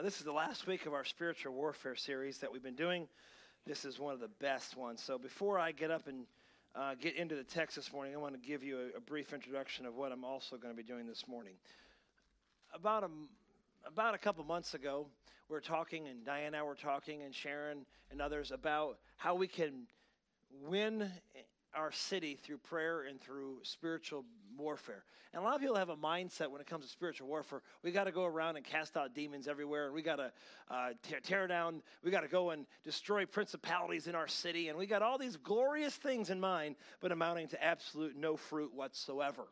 This is the last week of our spiritual warfare series that we've been doing. This is one of the best ones. So before I get up and get into the text this morning, I want to give you a brief introduction of what I'm also going to be doing this morning. About a couple months ago, we were talking, and Diane and I were talking, and Sharon and others, about how we can win our city through prayer and through spiritual warfare. And a lot of people have a mindset when it comes to spiritual warfare. We got to go around and cast out demons everywhere, and we got to tear down, we got to go and destroy principalities in our city, and we got all these glorious things in mind, but amounting to absolute no fruit whatsoever.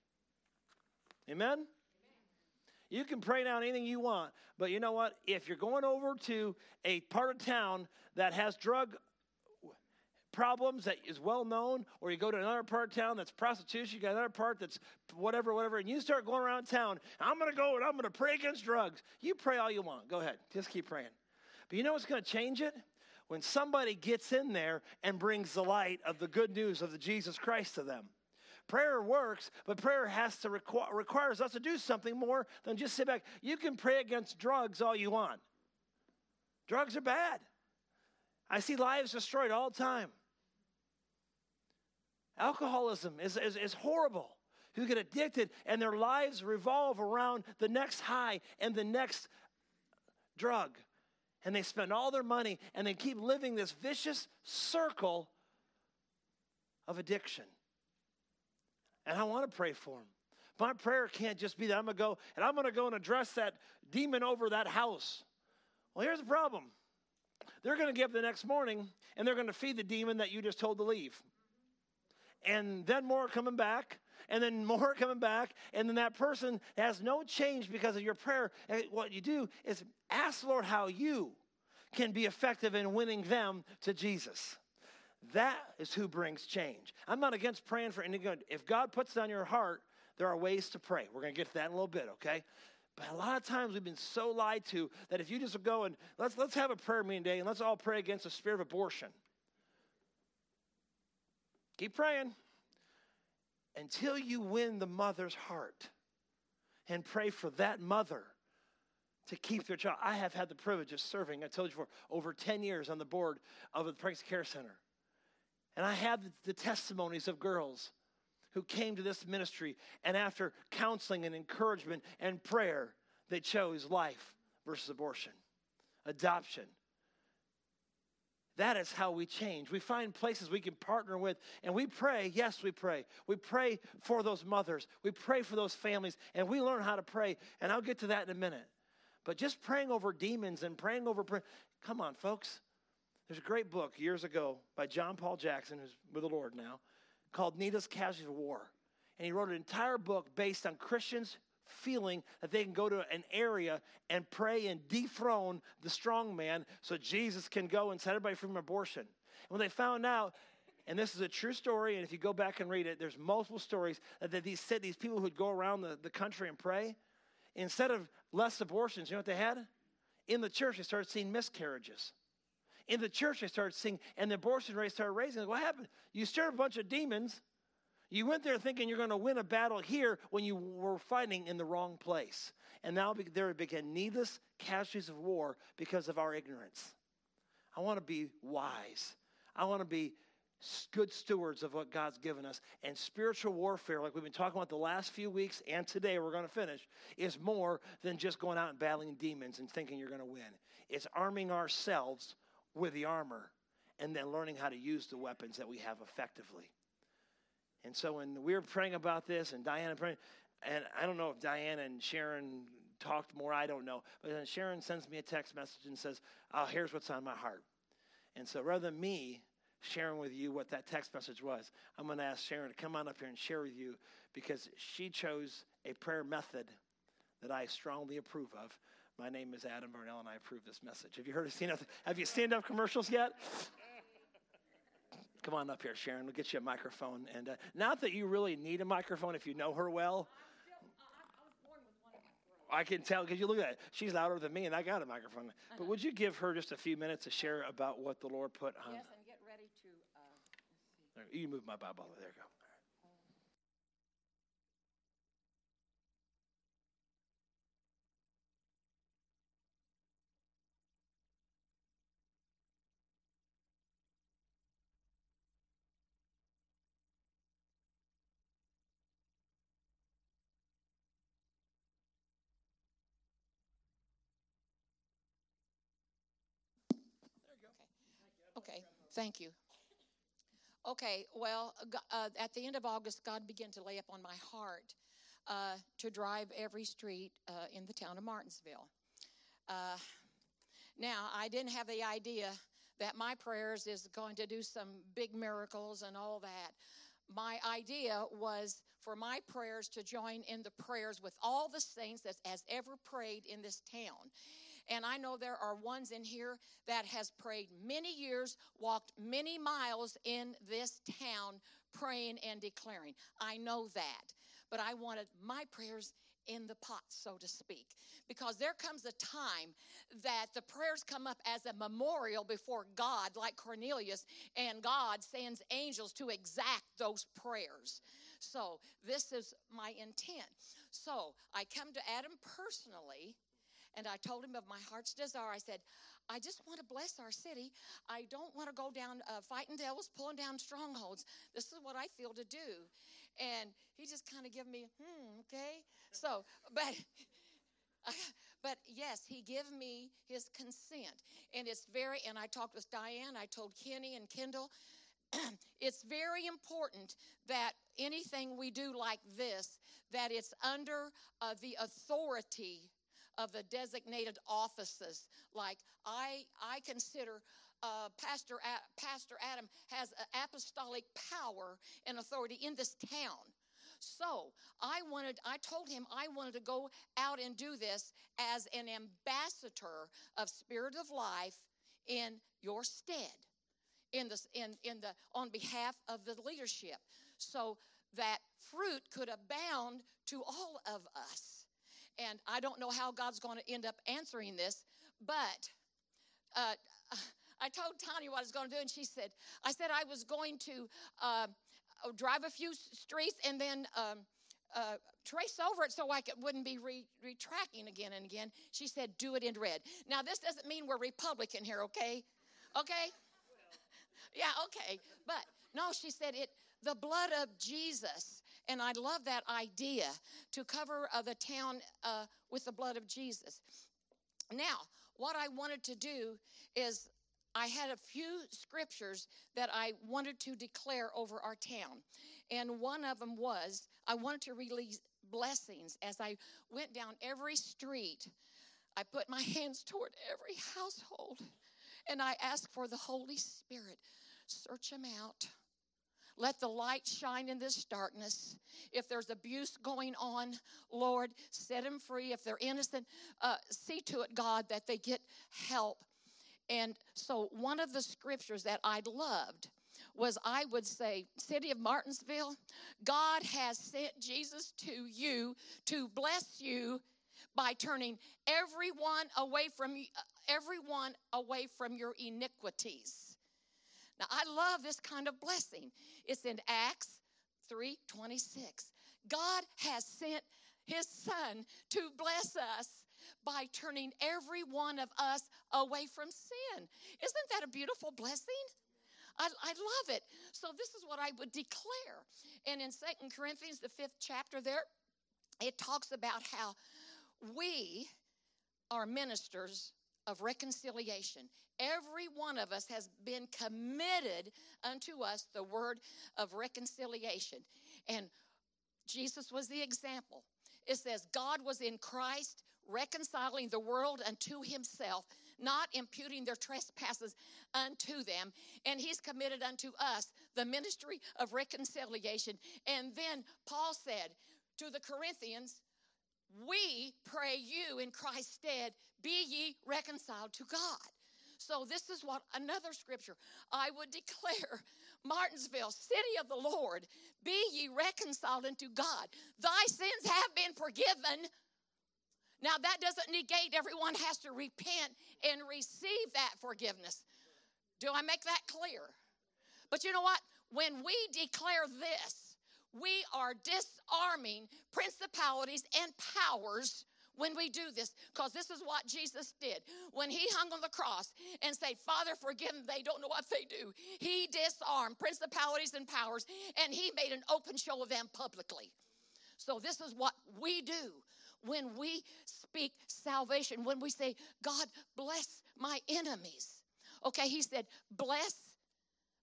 Amen? You can pray down anything you want, but you know what? If you're going over to a part of town that has drug problems that is well known, or you go to another part of town that's prostitution, you got another part that's whatever, and you start going around town, I'm going to go and I'm going to pray against drugs. You pray all you want. Go ahead. Just keep praying. But you know what's going to change it? When somebody gets in there and brings the light of the good news of the Jesus Christ to them. Prayer works, but prayer has to requires us to do something more than just sit back. You can pray against drugs all you want. Drugs are bad. I see lives destroyed all the time. Alcoholism is horrible. Who get addicted, and their lives revolve around the next high and the next drug. And they spend all their money, and they keep living this vicious circle of addiction. And I want to pray for them. My prayer can't just be that I'm going to go and address that demon over that house. Well, here's the problem. They're going to get up the next morning, and they're going to feed the demon that you just told to leave. And then more coming back, and then more coming back, and then that person has no change because of your prayer. And what you do is ask the Lord how you can be effective in winning them to Jesus. That is who brings change. I'm not against praying for any good. If God puts it on your heart, there are ways to pray. We're going to get to that in a little bit, okay? But a lot of times we've been so lied to that if you just go and let's have a prayer meeting today and let's all pray against the spirit of abortion. Keep praying until you win the mother's heart and pray for that mother to keep their child. I have had the privilege of serving, I told you before, over 10 years on the board of the Pregnancy Care Center. And I have the testimonies of girls who came to this ministry, and after counseling and encouragement and prayer, they chose life versus abortion, adoption. That is how we change. We find places we can partner with, and we pray. Yes, we pray. We pray for those mothers. We pray for those families, and we learn how to pray, and I'll get to that in a minute. But just praying over demons and praying over come on, folks. There's a great book years ago by John Paul Jackson, who's with the Lord now, called Needless Casualties of War. And he wrote an entire book based on Christians feeling that they can go to an area and pray and dethrone the strong man so Jesus can go and set everybody free from abortion. And when they found out, and this is a true story, and if you go back and read it, there's multiple stories that these people who'd go around the country and pray, instead of less abortions, you know what they had? In the church, they started seeing miscarriages. In the church, they started seeing, and the abortion rate started raising. What happened? You stirred a bunch of demons. You went there thinking you're going to win a battle here when you were fighting in the wrong place. And now there began needless casualties of war because of our ignorance. I want to be wise. I want to be good stewards of what God's given us. And spiritual warfare, like we've been talking about the last few weeks and today we're going to finish, is more than just going out and battling demons and thinking you're going to win. It's arming ourselves with the armor and then learning how to use the weapons that we have effectively. And so when we were praying about this, and Diana praying, and I don't know if Diana and Sharon talked more, I don't know. But then Sharon sends me a text message and says, oh, here's what's on my heart. And so rather than me sharing with you what that text message was, I'm going to ask Sharon to come on up here and share with you because she chose a prayer method that I strongly approve of. My name is Adam Burnell, and I approve this message. Have you seen enough commercials yet? Come on up here, Sharon. We'll get you a microphone. And not that you really need a microphone if you know her well. I was born with one in my throat. I can tell because you look at it. She's louder than me, and I got a microphone. But would you give her just a few minutes to share about what the Lord put on? Yes, and get ready to, let's see. You move my Bible. There you go. Thank you. Okay, well, at the end of August, God began to lay up on my heart to drive every street in the town of Martinsville. Now, I didn't have the idea that my prayers is going to do some big miracles and all that. My idea was for my prayers to join in the prayers with all the saints that has ever prayed in this town. And I know there are ones in here that has prayed many years, walked many miles in this town, praying and declaring. I know that. But I wanted my prayers in the pot, so to speak. Because there comes a time that the prayers come up as a memorial before God, like Cornelius, and God sends angels to exact those prayers. So this is my intent. So I come to Adam personally, and I told him of my heart's desire. I said, I just want to bless our city. I don't want to go down fighting devils, pulling down strongholds. This is what I feel to do. And he just kind of gave me, okay. So, but yes, he gave me his consent. And it's and I talked with Diane, I told Kenny and Kendall, it's very important that anything we do like this, that it's under the authority of the designated offices. Like I consider Pastor Adam has apostolic power and authority in this town. So I told him I wanted to go out and do this as an ambassador of Spirit of Life in your stead, on behalf of the leadership, so that fruit could abound to all of us. And I don't know how God's going to end up answering this, but I told Tanya what I was going to do, and I said I was going to drive a few streets and then trace over it so I wouldn't be retracting again and again. She said, do it in red. Now, this doesn't mean we're Republican here, okay? Okay? Yeah, okay. But, no, she said the blood of Jesus. And I love that idea, to cover the town with the blood of Jesus. Now, what I wanted to do is I had a few scriptures that I wanted to declare over our town. And one of them was, I wanted to release blessings. As I went down every street, I put my hands toward every household, and I asked for the Holy Spirit. Search them out. Let the light shine in this darkness. If there's abuse going on, Lord, set them free. If they're innocent, see to it, God, that they get help. And so one of the scriptures that I loved was, I would say, city of Martinsville, God has sent Jesus to you to bless you by turning everyone away from your iniquities. Now, I love this kind of blessing. It's in Acts 3:26. God has sent his son to bless us by turning every one of us away from sin. Isn't that a beautiful blessing? I love it. So this is what I would declare. And in 2 Corinthians, the 5th chapter there, it talks about how we are ministers of reconciliation. Every one of us has been committed unto us the word of reconciliation. And Jesus was the example. It says, God was in Christ, reconciling the world unto himself, not imputing their trespasses unto them. And he's committed unto us the ministry of reconciliation. And then Paul said to the Corinthians, we pray you in Christ's stead, be ye reconciled to God. So this is what another scripture I would declare. Martinsville, city of the Lord, be ye reconciled unto God. Thy sins have been forgiven. Now that doesn't negate everyone has to repent and receive that forgiveness. Do I make that clear? But you know what? When we declare this, we are disarming principalities and powers when we do this, because this is what Jesus did. When he hung on the cross and said, Father, forgive them, they don't know what they do. He disarmed principalities and powers, and he made an open show of them publicly. So this is what we do when we speak salvation, when we say, God, bless my enemies. Okay, he said, bless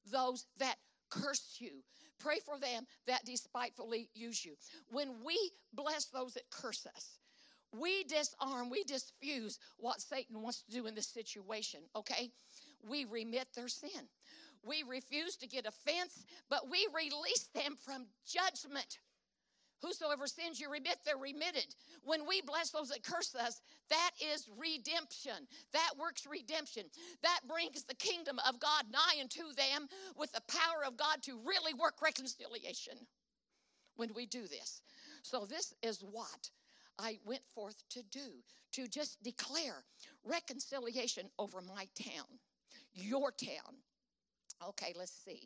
those that curse you. Pray for them that despitefully use you. When we bless those that curse us, we disarm, we diffuse what Satan wants to do in this situation, okay? We remit their sin. We refuse to get offense, but we release them from judgment. Whosoever sins you remit, they're remitted. When we bless those that curse us, that is redemption. That works redemption. That brings the kingdom of God nigh unto them with the power of God to really work reconciliation when we do this. So this is what I went forth to do, to just declare reconciliation over my town, your town. Okay, let's see.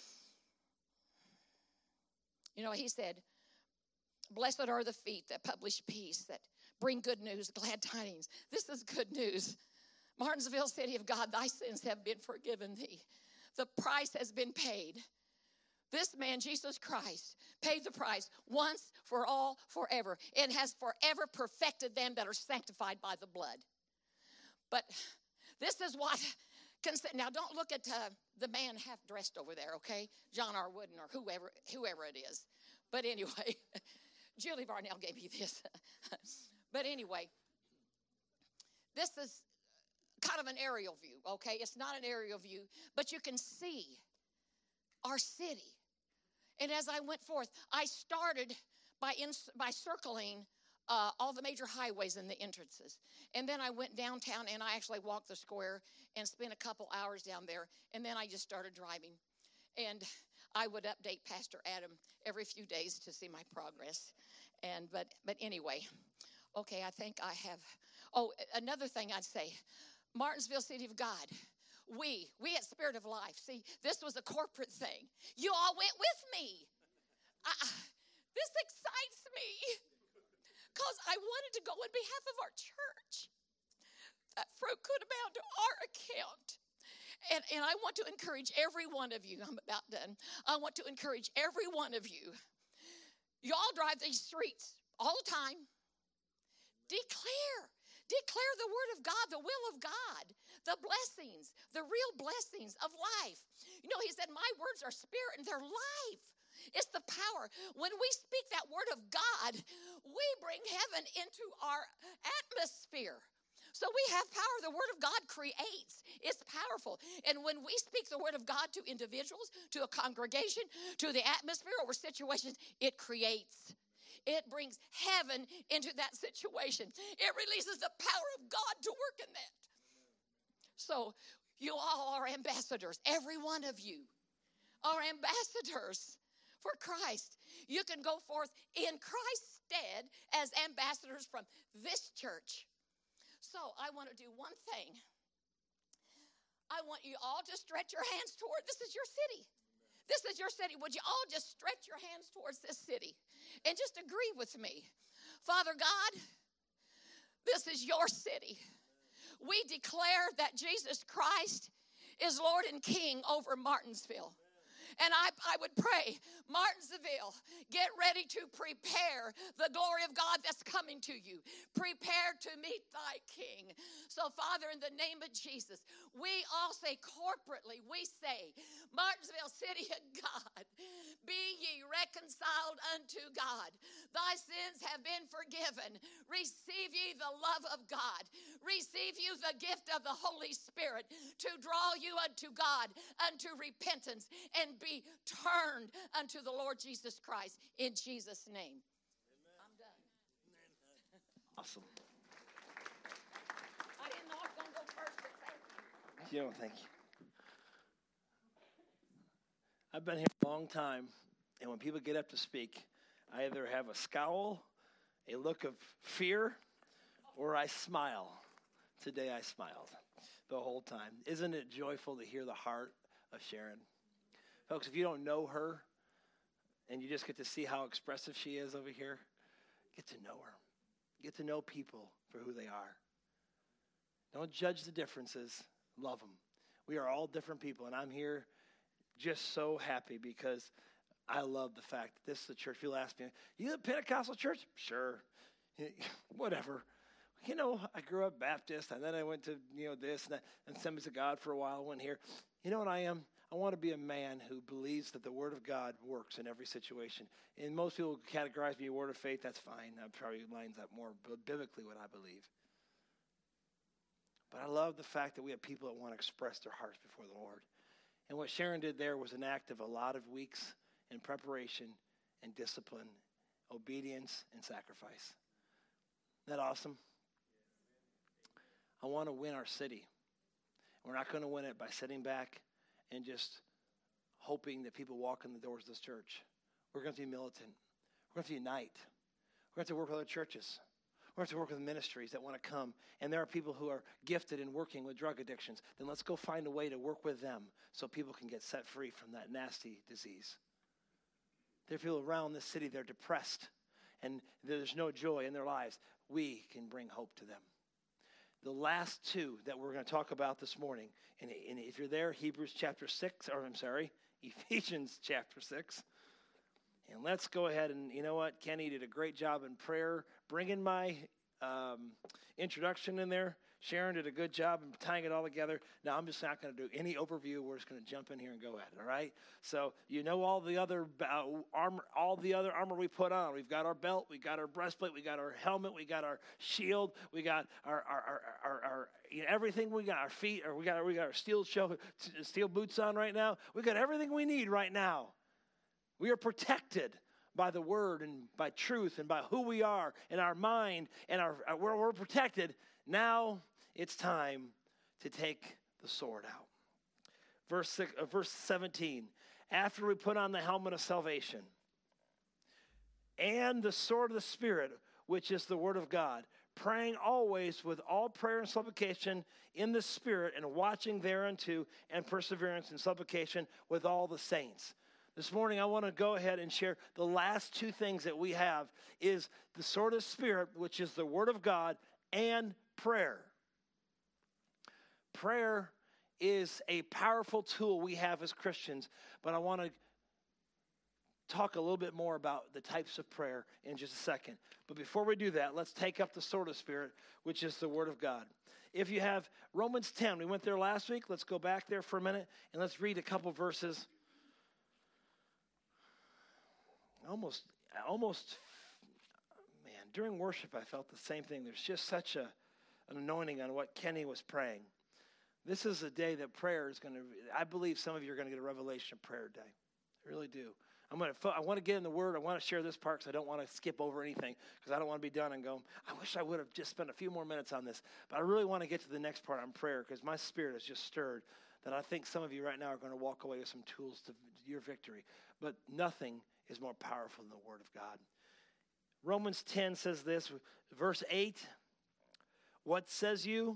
You know, he said, blessed are the feet that publish peace, that bring good news, glad tidings. This is good news. Martinsville, city of God, thy sins have been forgiven thee. The price has been paid. This man, Jesus Christ, paid the price once for all, forever, and has forever perfected them that are sanctified by the blood. But this is what, now don't look at the man half dressed over there, okay? John R. Wooden or whoever it is. But anyway, Julie Varnell gave me this. But anyway, this is kind of an aerial view, okay? It's not an aerial view, but you can see our city. And as I went forth, I started by circling all the major highways and the entrances. And then I went downtown and I actually walked the square and spent a couple hours down there. And then I just started driving. And I would update Pastor Adam every few days to see my progress. And but anyway, okay, I think I have. Oh, another thing I'd say, Martinsville, City of God. We at Spirit of Life. See, this was a corporate thing. You all went with me. This excites me because I wanted to go on behalf of our church. That fruit could amount to our account. And I want to encourage every one of you. I'm about done. I want to encourage every one of you. You all drive these streets all the time. Declare the word of God, the will of God, the blessings, the real blessings of life. You know, he said, my words are spirit and they're life. It's the power. When we speak that word of God, we bring heaven into our atmosphere. So we have power. The word of God creates. It's powerful. And when we speak the word of God to individuals, to a congregation, to the atmosphere or situations, it creates. It brings heaven into that situation. It releases the power of God to work in that. So you all are ambassadors. Every one of you are ambassadors for Christ. You can go forth in Christ's stead as ambassadors from this church. So I want to do one thing. I want you all to stretch your hands toward, this is your city. This is your city. Would you all just stretch your hands towards this city and just agree with me? Father God, this is your city. We declare that Jesus Christ is Lord and King over Martinsville. And I would pray, Martinsville, get ready to prepare the glory of God that's coming to you. Prepare to meet thy King. So, Father, in the name of Jesus, we all say corporately, we say, Martinsville, city of God, be ye reconciled unto God. Thy sins have been forgiven. Receive ye the love of God. Receive you the gift of the Holy Spirit to draw you unto God, unto repentance, and be turned unto the Lord Jesus Christ in Jesus' name. Amen. I'm done. Awesome. I didn't know I was going to go first, but thank you. Thank you. I've been here a long time, and when people get up to speak, I either have a scowl, a look of fear, or I smile. Today I smiled the whole time. Isn't it joyful to hear the heart of Sharon? Folks, if you don't know her and you just get to see how expressive she is over here, get to know her. Get to know people for who they are. Don't judge the differences. Love them. We are all different people, and I'm here just so happy because I love the fact that this is a church. People ask me, you a Pentecostal church? Sure. Whatever. You know, I grew up Baptist, and then I went to, this and that, and Assemblies of God for a while, went here. You know what I am? I want to be a man who believes that the Word of God works in every situation. And most people categorize me a word of faith. That's fine. That probably lines up more biblically what I believe. But I love the fact that we have people that want to express their hearts before the Lord. And what Sharon did there was an act of a lot of weeks in preparation and discipline, obedience and sacrifice. Isn't that awesome? I want to win our city. We're not going to win it by sitting back and just hoping that people walk in the doors of this church. We're going to be militant. We're going to unite. We're going to work with other churches. We're going to work with ministries that want to come. And there are people who are gifted in working with drug addictions. Then let's go find a way to work with them so people can get set free from that nasty disease. There are people around this city, they're depressed, and there's no joy in their lives. We can bring hope to them. The last two that we're going to talk about this morning, and if you're there, Ephesians chapter 6. And let's go ahead and, you know what? Kenny did a great job in prayer, bringing my introduction in there. Sharon did a good job in tying it all together. Now, I'm just not going to do any overview. We're just going to jump in here and go at it, all right? So, you know all the other armor we put on. We've got our belt, we got our breastplate, we got our helmet, we got our shield, we got our everything. We got our feet, or we got our steel boots on right now. We got everything we need right now. We are protected by the word and by truth and by who we are and our mind, and we're protected. Now it's time to take the sword out. Verse 17, after we put on the helmet of salvation and the sword of the Spirit, which is the word of God, praying always with all prayer and supplication in the Spirit, and watching thereunto and perseverance and supplication with all the saints. This morning, I want to go ahead and share the last two things that we have is the sword of the Spirit, which is the word of God, and prayer. Prayer is a powerful tool we have as Christians, but I want to talk a little bit more about the types of prayer in just a second. But before we do that, let's take up the sword of the Spirit, which is the word of God. If you have Romans 10, we went there last week. Let's go back there for a minute, and let's read a couple verses. Almost, man, during worship, I felt the same thing. There's just such an anointing on what Kenny was praying. This is a day that prayer is going to, I believe some of you are going to get a revelation of prayer day. I really do. I want to get in the Word. I want to share this part because I don't want to skip over anything, because I don't want to be done and go, I wish I would have just spent a few more minutes on this. But I really want to get to the next part on prayer, because my spirit is just stirred that I think some of you right now are going to walk away with some tools to your victory. But nothing is more powerful than the Word of God. Romans 10 says this, verse 8. What says you?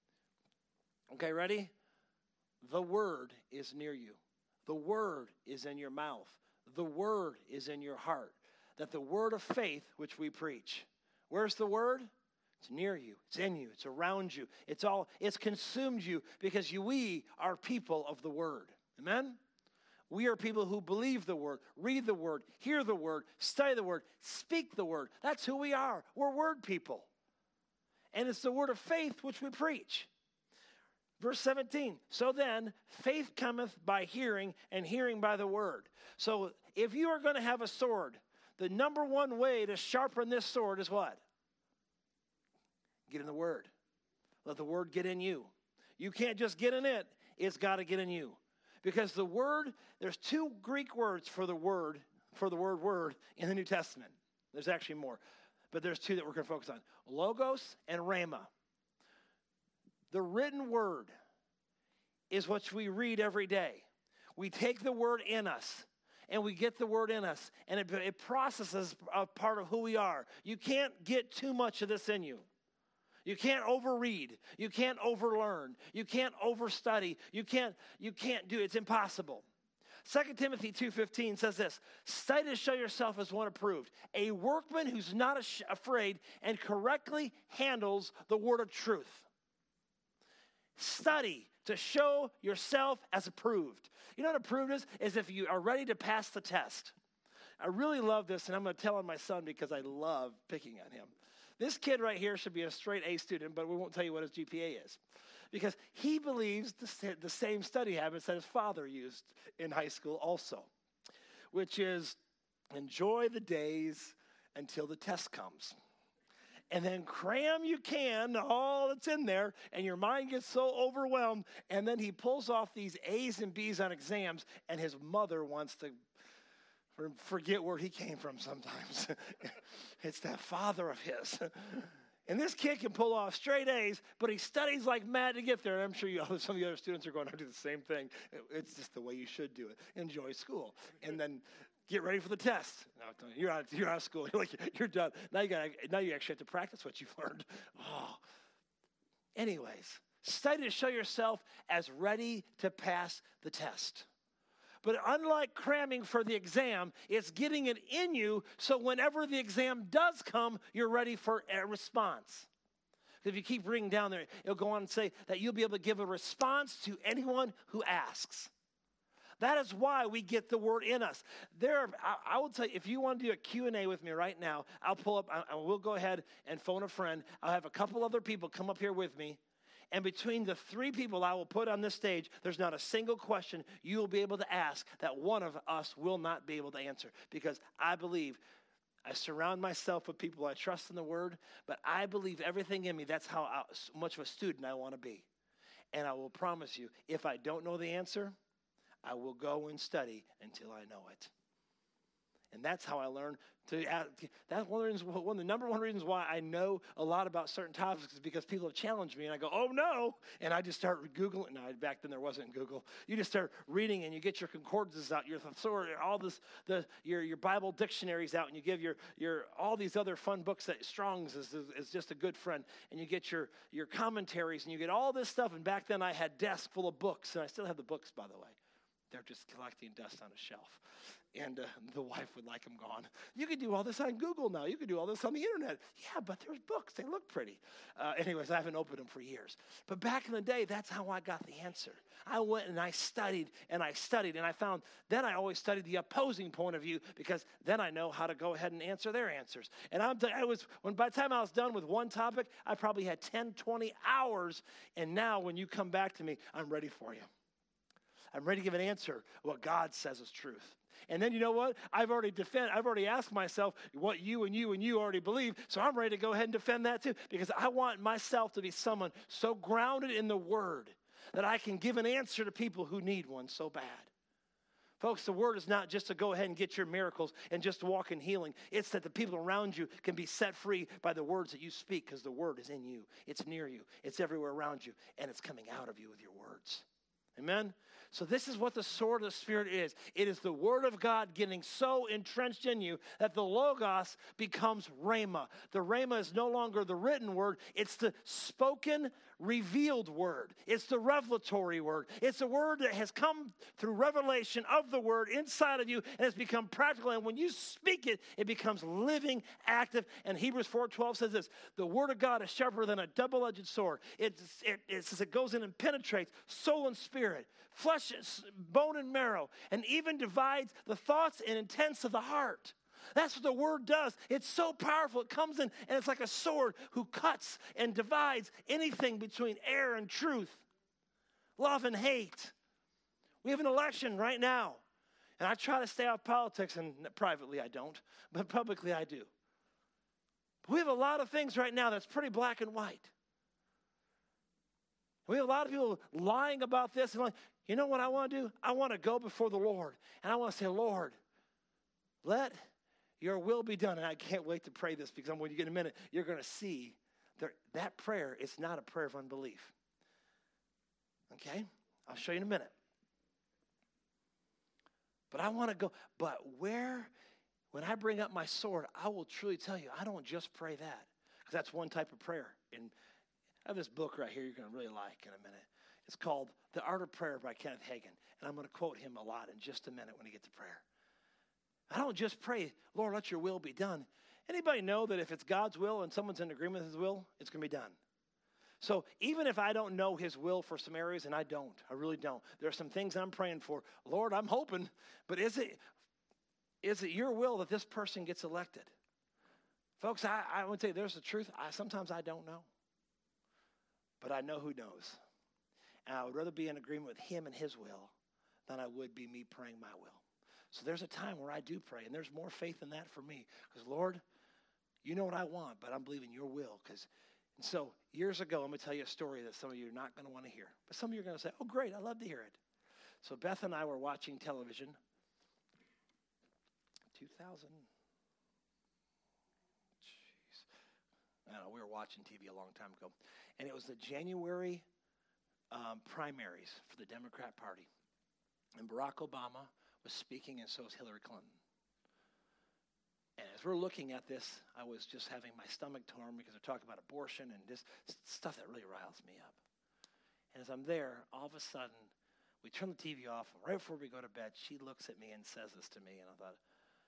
Okay, ready? The Word is near you. The Word is in your mouth. The Word is in your heart. That the word of faith which we preach. Where's the Word? It's near you. It's in you. It's around you. It's consumed you, because we are people of the Word. Amen? We are people who believe the Word, read the Word, hear the Word, study the Word, speak the Word. That's who we are. We're Word people. And it's the word of faith which we preach. Verse 17, so then faith cometh by hearing, and hearing by the Word. So if you are going to have a sword, the number one way to sharpen this sword is what? Get in the Word. Let the Word get in you. You can't just get in it. It's got to get in you. Because the Word, there's two Greek words for the word in the New Testament. There's actually more, but there's two that we're going to focus on. Logos and rhema. The written word is what we read every day. We take the word in us, and we get the word in us, and it processes a part of who we are. You can't get too much of this in you. You can't overread. You can't overlearn. You can't overstudy. You can't do it. It's impossible. 2 Timothy 2:15 says this, study to show yourself as one approved, a workman who's not afraid and correctly handles the word of truth. Study to show yourself as approved. You know what approved is? Is if you are ready to pass the test. I really love this, and I'm going to tell on my son because I love picking on him. This kid right here should be a straight A student, but we won't tell you what his GPA is. because he believes the same study habits that his father used in high school also, which is enjoy the days until the test comes. And then cram you can all that's in there, and your mind gets so overwhelmed. And then he pulls off these A's and B's on exams, and his mother wants to forget where he came from sometimes. It's that father of his. And this kid can pull off straight A's, but he studies like mad to get there. And I'm sure some of the other students are going to do the same thing. It's just the way you should do it. Enjoy school. And then get ready for the test. No, you're out of school. You're done. Now you actually have to practice what you've learned. Oh. Anyways, study to show yourself as ready to pass the test. But unlike cramming for the exam, it's getting it in you so whenever the exam does come, you're ready for a response. If you keep reading down there, it'll go on and say that you'll be able to give a response to anyone who asks. That is why we get the word in us. I will tell you, if you want to do a Q&A with me right now, I'll pull up, I will go ahead and phone a friend. I'll have a couple other people come up here with me. And between the three people I will put on this stage, there's not a single question you will be able to ask that one of us will not be able to answer. Because I believe, I surround myself with people I trust in the word, but I believe everything in me, that's how much of a student I want to be. And I will promise you, if I don't know the answer, I will go and study until I know it. And that's how I learn to ask. That's one of the number one reasons why I know a lot about certain topics is because people have challenged me, and I go, oh, no. And I just start Googling. No, back then there wasn't Google. You just start reading, and you get your concordances out, your thesaurus, all this, your Bible dictionaries out, and you give your all these other fun books that Strong's is just a good friend. And you get your commentaries, and you get all this stuff. And back then I had desks full of books, and I still have the books, by the way. They're just collecting dust on a shelf. And the wife would like them gone. You could do all this on Google now. You could do all this on the internet. Yeah, but there's books. They look pretty. Anyways, I haven't opened them for years. But back in the day, that's how I got the answer. I went and I studied and I studied. And I found then I always studied the opposing point of view because then I know how to go ahead and answer their answers. And by the time I was done with one topic, I probably had 10, 20 hours. And now when you come back to me, I'm ready for you. I'm ready to give an answer what God says is truth. And then you know what? I've already asked myself what you and you already believe, so I'm ready to go ahead and defend that too because I want myself to be someone so grounded in the Word that I can give an answer to people who need one so bad. Folks, the Word is not just to go ahead and get your miracles and just to walk in healing. It's that the people around you can be set free by the words that you speak because the Word is in you. It's near you. It's everywhere around you, and it's coming out of you with your words. Amen? So this is what the sword of the Spirit is. It is the Word of God getting so entrenched in you that the Logos becomes Rhema. The Rhema is no longer the written word. It's the spoken, revealed word. It's the revelatory word. It's a word that has come through revelation of the word inside of you and has become practical. And when you speak it, it becomes living, active. And Hebrews 4:12 says this, the Word of God is sharper than a double-edged sword. It goes in and penetrates soul and spirit, flesh, bone and marrow, and even divides the thoughts and intents of the heart. That's what the Word does. It's so powerful. It comes in and it's like a sword who cuts and divides anything between error and truth, love and hate. We have an election right now, and I try to stay out of politics, and privately I don't, but publicly I do. We have a lot of things right now that's pretty black and white. We have a lot of people lying about this and like, you know what I want to do? I want to go before the Lord, and I want to say, Lord, let your will be done. And I can't wait to pray this because when you get a minute, you're going to see that prayer is not a prayer of unbelief. Okay? I'll show you in a minute. But I want to go. But when I bring up my sword, I will truly tell you, I don't just pray that. Because that's one type of prayer. And I have this book right here you're going to really like in a minute. It's called The Art of Prayer by Kenneth Hagin. And I'm going to quote him a lot in just a minute when we get to prayer. I don't just pray, Lord, let your will be done. Anybody know that if it's God's will and someone's in agreement with his will, it's going to be done? So even if I don't know his will for some areas, and I really don't. There are some things I'm praying for. Lord, I'm hoping, but is it your will that this person gets elected? Folks, I would say there's the truth. Sometimes I don't know. But I know who knows. And I would rather be in agreement with him and his will than I would be me praying my will. So there's a time where I do pray, and there's more faith in that for me. Because, Lord, you know what I want, but I'm believing your will. And so years ago, I'm going to tell you a story that some of you are not going to want to hear. But some of you are going to say, oh, great, I'd love to hear it. So Beth and I were watching television. 2000. Jeez. I don't know, we were watching TV a long time ago. And it was the January primaries for the Democrat Party. And Barack Obama was speaking, and so was Hillary Clinton. And as we're looking at this, I was just having my stomach torn because they're talking about abortion and this stuff that really riles me up. And as I'm there, all of a sudden, we turn the TV off, and right before we go to bed, she looks at me and says this to me, and I thought,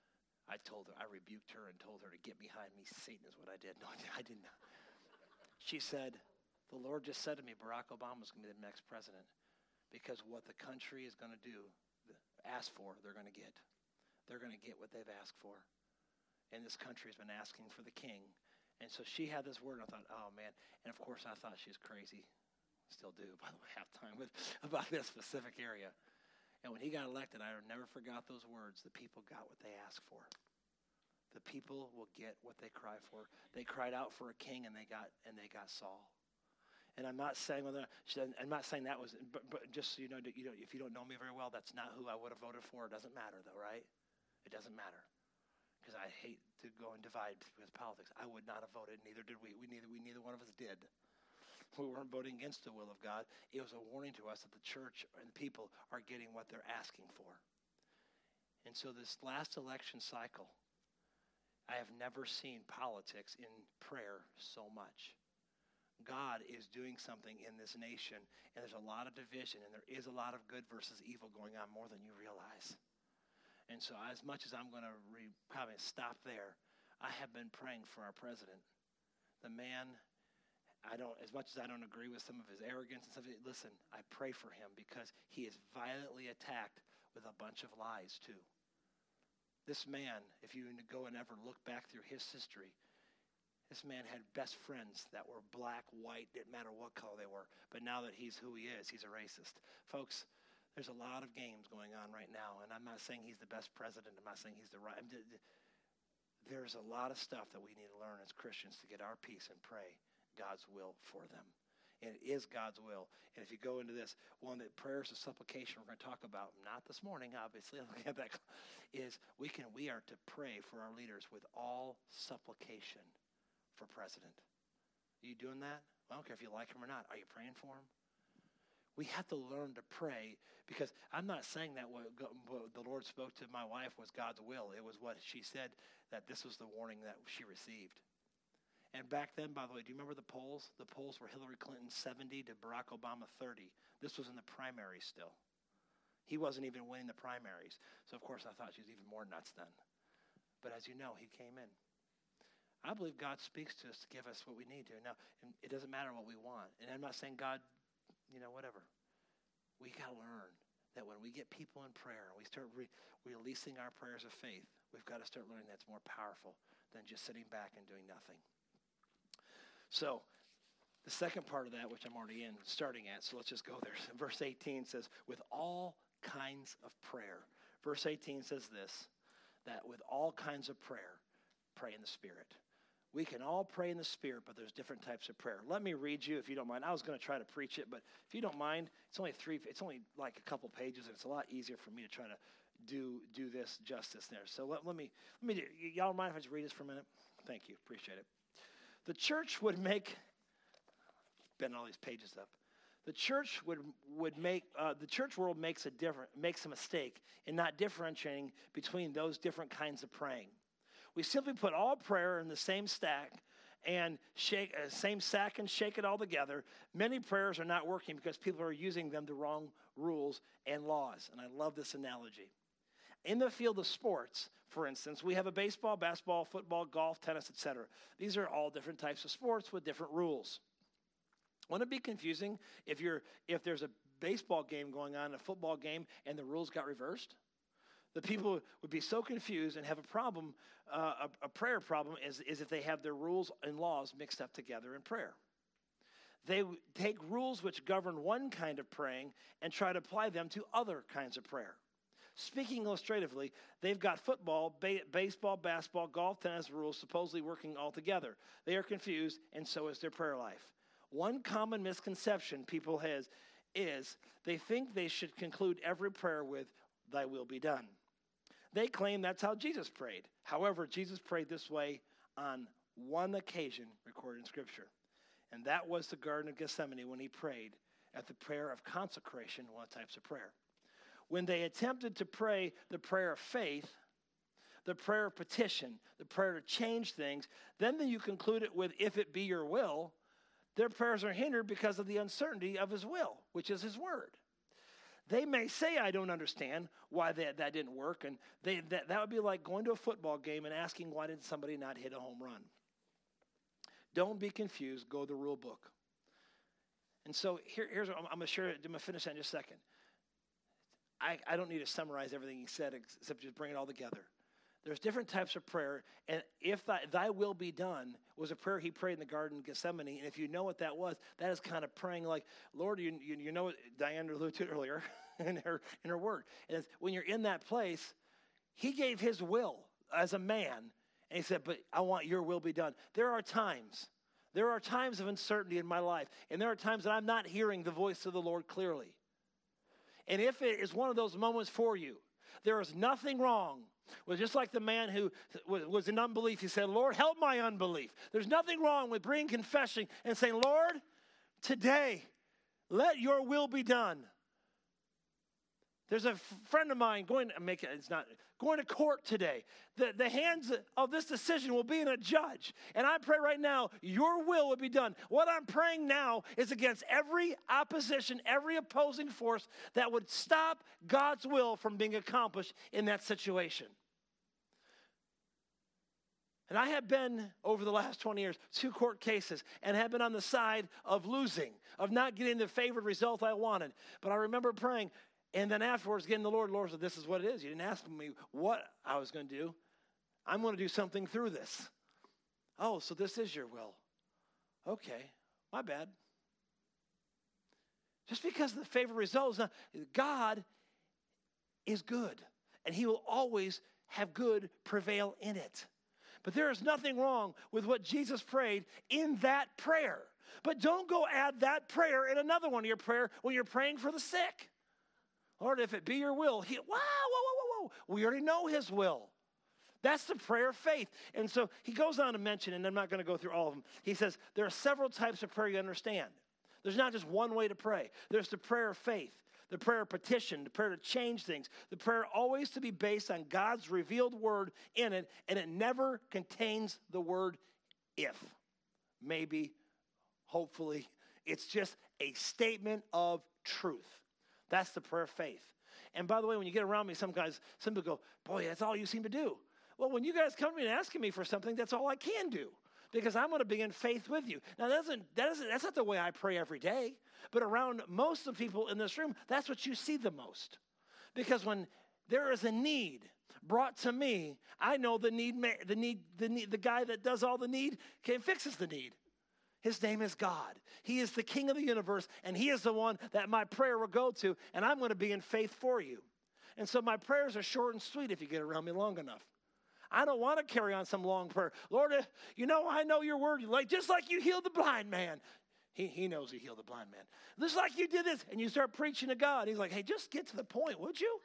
I rebuked her and told her to get behind me. Satan is what I did. No, I didn't. She said, the Lord just said to me, Barack Obama is going to be the next president because what the country is going to do, ask for, they're going to get. They're going to get what they've asked for. And this country has been asking for the king. And so she had this word, and I thought, oh, man. And, of course, I thought she was crazy. Still do, by the way, half time about this specific area. And when he got elected, I never forgot those words. The people got what they asked for. The people will get what they cry for. They cried out for a king, and they got Saul. And I'm not saying that was, but just so you know, if you don't know me very well, that's not who I would have voted for. It doesn't matter, though, right? It doesn't matter, because I hate to go and divide with politics. I would not have voted. Neither did we. Neither one of us did. We weren't voting against the will of God. It was a warning to us that the church and the people are getting what they're asking for. And so this last election cycle, I have never seen politics in prayer so much. God is doing something in this nation, and there's a lot of division, and there is a lot of good versus evil going on more than you realize. And so as much as I'm going to probably stop there, I have been praying for our president. The man, as much as I don't agree with some of his arrogance and stuff, listen, I pray for him because he is violently attacked with a bunch of lies too. This man, if you go and ever look back through his history, this man had best friends that were black, white, didn't matter what color they were. But now that he's who he is, he's a racist. Folks, there's a lot of games going on right now, and I'm not saying he's the best president. I'm not saying he's the right. There's a lot of stuff that we need to learn as Christians to get our peace and pray God's will for them. And it is God's will. And if you go into this, one that prayers of supplication we're going to talk about, not this morning, obviously, is we are to pray for our leaders with all supplication for president. Are you doing that? I don't care if you like him or not. Are you praying for him? We have to learn to pray, because I'm not saying that what the Lord spoke to my wife was God's will. It was what she said, that this was the warning that she received. And back then, by the way, do you remember the polls? The polls were Hillary Clinton 70 to Barack Obama 30. This was in the primaries still. He wasn't even winning the primaries. So, of course, I thought she was even more nuts then. But as you know, he came in. I believe God speaks to us to give us what we need to. Now, it doesn't matter what we want. And I'm not saying God, whatever. We got to learn that when we get people in prayer, and we start releasing our prayers of faith, we've got to start learning that's more powerful than just sitting back and doing nothing. So the second part of that, which I'm already starting at, so let's just go there. Verse 18 says, with all kinds of prayer. Verse 18 says this, that with all kinds of prayer, pray in the Spirit. We can all pray in the Spirit, but there's different types of prayer. Let me read you, if you don't mind. I was going to try to preach it, but if you don't mind, it's only like a couple pages, and it's a lot easier for me to try to do this justice there. So let me do, y'all mind if I just read this for a minute? Thank you, appreciate it. The church would make, bend all these pages up. The church the church world makes a mistake in not differentiating between those different kinds of praying. We simply put all prayer in the same stack and shake it all together. Many prayers are not working because people are using them the wrong rules and laws. And I love this analogy. In the field of sports, for instance, we have a baseball, basketball, football, golf, tennis, etc. These are all different types of sports with different rules. Wouldn't it be confusing if there's a baseball game going on, a football game, and the rules got reversed? The people would be so confused and have a problem, a prayer problem, is if they have their rules and laws mixed up together in prayer. They take rules which govern one kind of praying and try to apply them to other kinds of prayer. Speaking illustratively, they've got football, baseball, basketball, golf, tennis rules supposedly working all together. They are confused, and so is their prayer life. One common misconception people has is they think they should conclude every prayer with, "Thy will be done." They claim that's how Jesus prayed. However, Jesus prayed this way on one occasion recorded in Scripture. And that was the Garden of Gethsemane when he prayed at the prayer of consecration, one of the types of prayer. When they attempted to pray the prayer of faith, the prayer of petition, the prayer to change things, then you conclude it with, "If it be your will," their prayers are hindered because of the uncertainty of his will, which is his word. They may say, "I don't understand why that didn't work," and that would be like going to a football game and asking, "Why did somebody not hit a home run?" Don't be confused. Go to the rule book. And so here's what I'm going to share. I'm going to finish that in just a second. I don't need to summarize everything he said except just bring it all together. There's different types of prayer, and if thy will be done was a prayer he prayed in the Garden of Gethsemane, and if you know what that was, that is kind of praying like, Lord, you know what Diane alluded to earlier in her word. And when you're in that place, he gave his will as a man, and he said, "But I want your will be done." There are times of uncertainty in my life, and there are times that I'm not hearing the voice of the Lord clearly. And if it is one of those moments for you, there is nothing wrong with, just like the man who was in unbelief, he said, "Lord, help my unbelief." There's nothing wrong with bringing confession and saying, "Lord, today, let your will be done." There's a friend of mine going to court today. The hands of this decision will be in a judge. And I pray right now, your will would be done. What I'm praying now is against every opposition, every opposing force that would stop God's will from being accomplished in that situation. And I have been, over the last 20 years, 2 court cases and have been on the side of losing, of not getting the favored result I wanted. But I remember praying, and then afterwards, getting the Lord said, "This is what it is. You didn't ask me what I was going to do. I'm going to do something through this." "Oh, so this is your will." "Okay, my bad." Just because the favorite result is not, God is good, and he will always have good prevail in it. But there is nothing wrong with what Jesus prayed in that prayer. But don't go add that prayer in another one of your prayer when you're praying for the sick. "Lord, if it be your will," whoa. We already know his will. That's the prayer of faith. And so he goes on to mention, and I'm not going to go through all of them. He says, there are several types of prayer you understand. There's not just one way to pray. There's the prayer of faith, the prayer of petition, the prayer to change things, the prayer always to be based on God's revealed word in it, and it never contains the word if, maybe, hopefully. It's just a statement of truth. That's the prayer of faith. And by the way, when you get around me, some people go, "Boy, that's all you seem to do." Well, when you guys come to me and asking me for something, that's all I can do, because I'm going to be in faith with you. Now, that's not the way I pray every day, but around most of the people in this room, that's what you see the most. Because when there is a need brought to me, I know the guy that does all the need fixes the need. His name is God. He is the King of the universe, and he is the one that my prayer will go to, and I'm going to be in faith for you. And so my prayers are short and sweet if you get around me long enough. I don't want to carry on some long prayer. "Lord, I know your word. Just like you healed the blind man." He knows he healed the blind man. "Just like you did this," and you start preaching to God. He's like, "Hey, just get to the point, would you?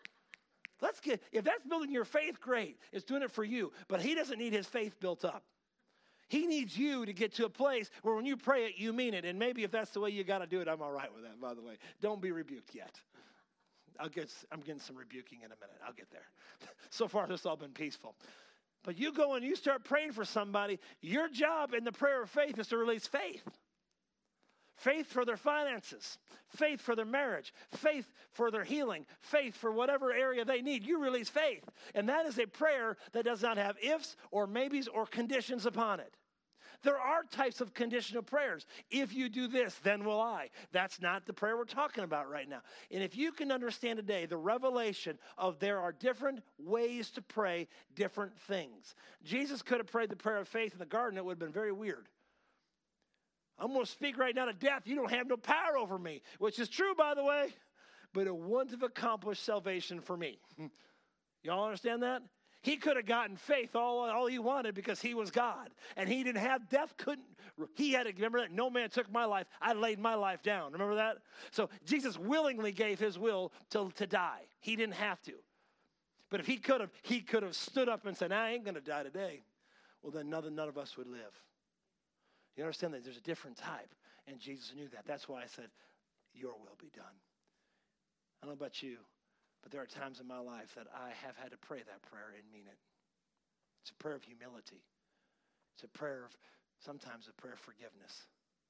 If that's building your faith, great. It's doing it for you. But he doesn't need his faith built up. He needs you to get to a place where when you pray it, you mean it. And maybe if that's the way you got to do it, I'm all right with that, by the way. Don't be rebuked yet. I'm getting some rebuking in a minute. I'll get there. So far, this has all been peaceful. But you go and you start praying for somebody, your job in the prayer of faith is to release faith. Faith for their finances, faith for their marriage, faith for their healing, faith for whatever area they need. You release faith. And that is a prayer that does not have ifs or maybes or conditions upon it. There are types of conditional prayers. If you do this, then will I. That's not the prayer we're talking about right now. And if you can understand today the revelation of there are different ways to pray different things. Jesus could have prayed the prayer of faith in the garden. It would have been very weird. I'm going to speak right now to death. You don't have no power over me, which is true, by the way, but it wouldn't have accomplished salvation for me. Y'all understand that? He could have gotten faith all he wanted because he was God. And he didn't have death, he had to, remember that? No man took my life. I laid my life down. Remember that? So Jesus willingly gave his will to die. He didn't have to. But if he could have stood up and said, I ain't going to die today. Well, then none of us would live. You understand that there's a different type. And Jesus knew that. That's why I said, your will be done. I don't know about you, but there are times in my life that I have had to pray that prayer and mean it. It's a prayer of humility. It's sometimes a prayer of forgiveness.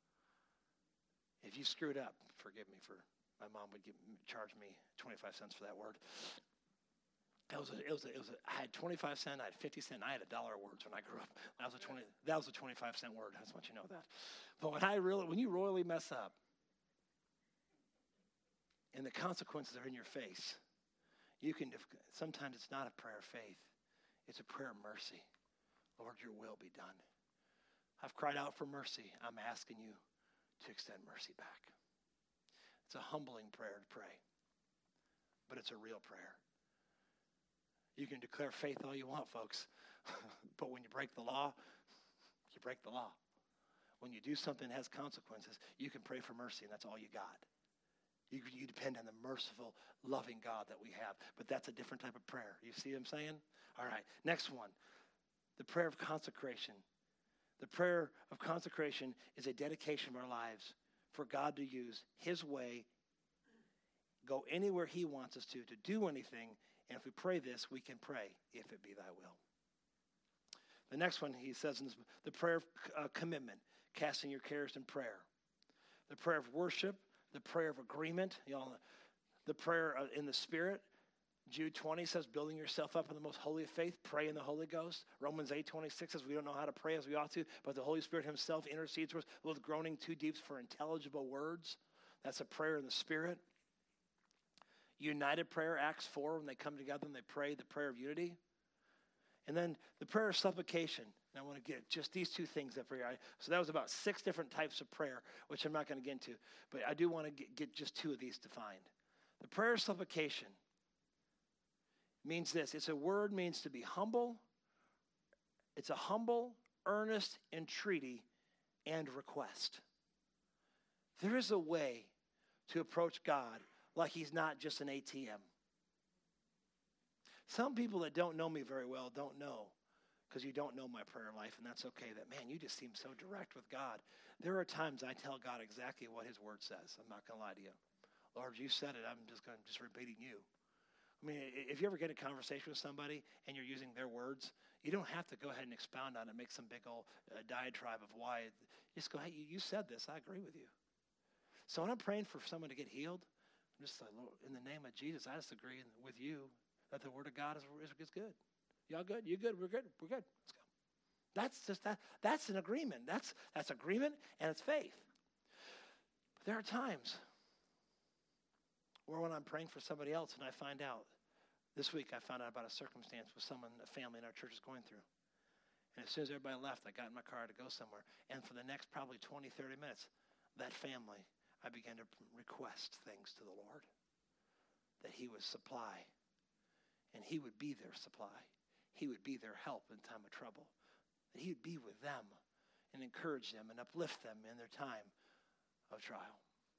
If you screwed up, forgive me my mom would charge me 25 cents for that word. I had 25 cents, I had 50 cents, I had $1 words when I grew up. That was a 25 cent word. I just want you to know that. But when you royally mess up, and the consequences are in your face, sometimes it's not a prayer of faith. It's a prayer of mercy. Lord, your will be done. I've cried out for mercy. I'm asking you to extend mercy back. It's a humbling prayer to pray, but it's a real prayer. You can declare faith all you want, folks, but when you break the law, you break the law. When you do something that has consequences, you can pray for mercy, and that's all you got. You depend on the merciful, loving God that we have. But that's a different type of prayer. You see what I'm saying? All right, next one. The prayer of consecration. The prayer of consecration is a dedication of our lives for God to use his way, go anywhere he wants us to do anything. And if we pray this, we can pray, if it be thy will. The next one, he says, is the prayer of commitment, casting your cares in prayer. The prayer of worship. The prayer of agreement, the prayer in the Spirit. Jude 20 says, building yourself up in the most holy of faith, pray in the Holy Ghost. Romans 8:26 says, we don't know how to pray as we ought to, but the Holy Spirit himself intercedes for us with groaning too deep for intelligible words. That's a prayer in the Spirit. United prayer, Acts 4, when they come together and they pray the prayer of unity. And then the prayer of supplication. And I want to get just these two things up here. So that was about 6 different types of prayer, which I'm not going to get into. But I do want to get just 2 of these defined. The prayer of supplication means this. Means to be humble. It's a humble, earnest entreaty and request. There is a way to approach God like he's not just an ATM. Some people that don't know me very well don't know, because you don't know my prayer life, and that's okay. That, man, you just seem so direct with God. There are times I tell God exactly what his word says. I'm not going to lie to you. Lord, you said it. I'm just repeating you. I mean, if you ever get a conversation with somebody and you're using their words, you don't have to go ahead and expound on it, make some big old diatribe of why. Just go, hey, you said this. I agree with you. So when I'm praying for someone to get healed, I'm just like, Lord, in the name of Jesus, I just agree with you that the word of God is good. Y'all good? You good? We're good. We're good. Let's go. That's just that. That's an agreement. That's agreement, and it's faith. But there are times where when I'm praying for somebody else and I find out, this week I found out about a circumstance with a family in our church is going through. And as soon as everybody left, I got in my car to go somewhere. And for the next probably 20, 30 minutes, that family, I began to request things to the Lord, that he would supply, and he would be their supply. He would be their help in time of trouble. That he would be with them and encourage them and uplift them in their time of trial.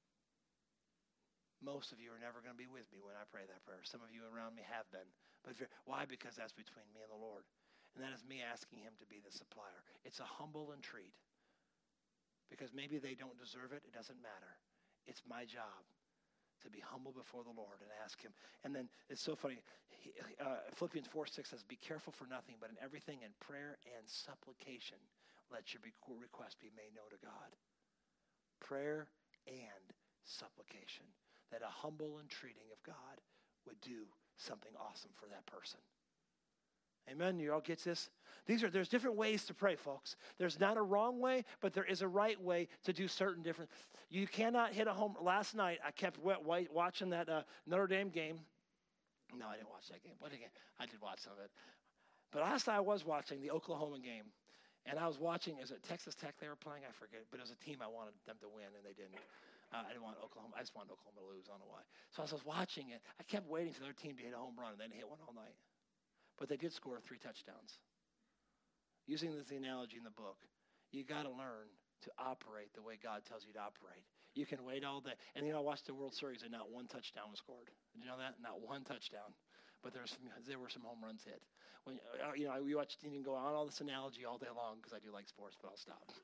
Most of you are never going to be with me when I pray that prayer. Some of you around me have been. But why? Because that's between me and the Lord. And that is me asking him to be the supplier. It's a humble entreat. Because maybe they don't deserve it. It doesn't matter. It's my job to be humble before the Lord and ask him. And then it's so funny. Philippians 4:6 says, be careful for nothing, but in everything in prayer and supplication, let your request be made known to God. Prayer and supplication. That a humble entreating of God would do something awesome for that person. Amen? You all get this? There's different ways to pray, folks. There's not a wrong way, but there is a right way to do certain different. You cannot hit a home. Last night, I kept watching that Notre Dame game. No, I didn't watch that game. What again? I did watch some of it. But last night I was watching the Oklahoma game. And I was watching, is it Texas Tech they were playing? I forget, but it was a team I wanted them to win, and they didn't. I didn't want Oklahoma. I just wanted Oklahoma to lose. I don't know why. So as I was watching it, I kept waiting for their team to hit a home run, and they didn't hit one all night. But they did score 3 touchdowns. Using this analogy in the book, you got to learn to operate the way God tells you to operate. You can wait all day. And I watched the World Series, and not one touchdown was scored. Did you know that? Not one touchdown. But there were some home runs hit. When we watch, you can go on all this analogy all day long because I do like sports, but I'll stop.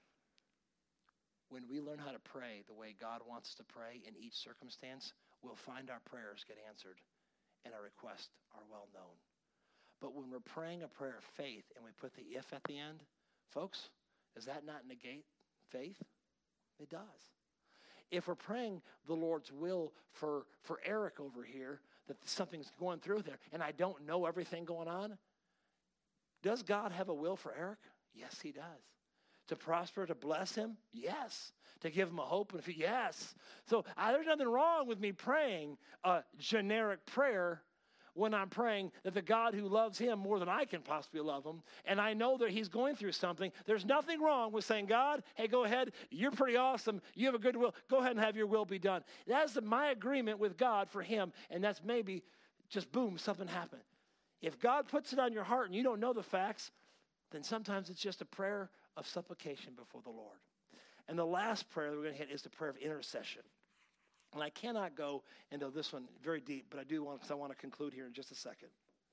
When we learn how to pray the way God wants us to pray in each circumstance, we'll find our prayers get answered and our requests are well known. But when we're praying a prayer of faith and we put the if at the end, folks, does that not negate faith? It does. If we're praying the Lord's will for Eric over here, that something's going through there, and I don't know everything going on, does God have a will for Eric? Yes, he does. To prosper, to bless him? Yes. To give him a hope? Yes. So there's nothing wrong with me praying a generic prayer when I'm praying that the God who loves him more than I can possibly love him, and I know that he's going through something. There's nothing wrong with saying, God, hey, go ahead. You're pretty awesome. You have a good will. Go ahead and have your will be done. That's my agreement with God for him, and that's maybe just boom, something happened. If God puts it on your heart and you don't know the facts, then sometimes it's just a prayer of supplication before the Lord. And the last prayer that we're going to hit is the prayer of intercession. And I cannot go into this one very deep, but I do want, because I want to conclude here in just a second.